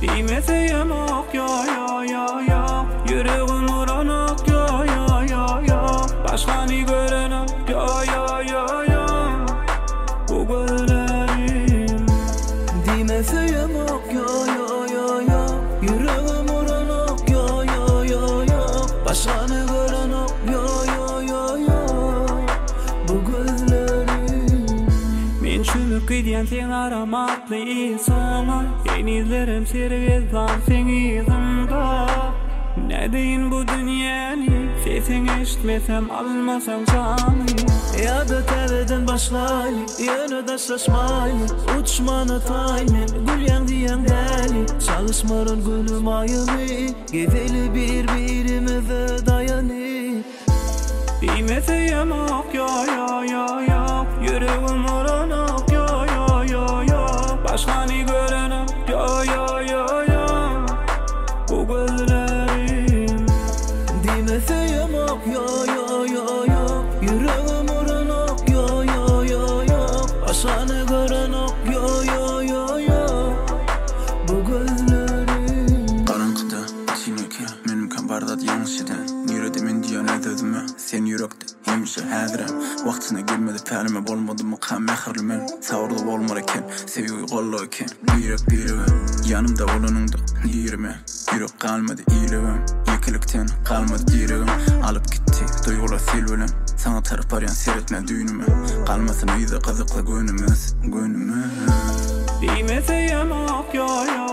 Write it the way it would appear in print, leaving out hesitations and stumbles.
Bilmeseyim ok yo yo yo yo. Yüreğim uranık yo yo yo yo. Başkanı görenim yo yo yo yo. Bu gözlerim Bilmeseyim ok yo yo yo yo. Yüreğim uranık yo yo yo yo. Başkanı görenim yo yo yo yo. Bu gözlerim Men çürük gidiyen sen aramaklı insana. Denizlerim sergezlan sen izimda. Ne deyin bu dünyanı, sesini eşitmesem almasam canı. Ya da tereden başlaylı, yana da şaşmaylı. Uçmanı taymen, gül yan diyen deli. Çalışmarın günüm ayını, gideli birbirimize dayanı. Bilmeseyim ok yo yo yo yo. Yüreğim uranık yo yo yo yo. Başkanı görenim yo yo yo yo. Bu gözlerim Bilmeseyim ok yo yo yo yo. Yüreğim uranık yo yo yo yo. Başkanı görenim yo yo yo yo. Bu gözlerim Karanlıkta içineki menimken bardat yanlış eden. Yüreğimin diyen ededime sen yürekte hemşe hadirem. Vaktine girmedi pelime bolmadı mı kan mehirli men. Savurdu bolmarken seviyoyu kolluyken. Yürek birivem yanımda olanında yürüme. Yürek kalmadı iyilevem. Yekilikten kalmadı direğim. Alıp gitti duygular silvelem. Sana tarif arayan seyretme düğünüme. Kalmasın iyi de kazıkla gönlümüz. Bilmeseyim ok yo yo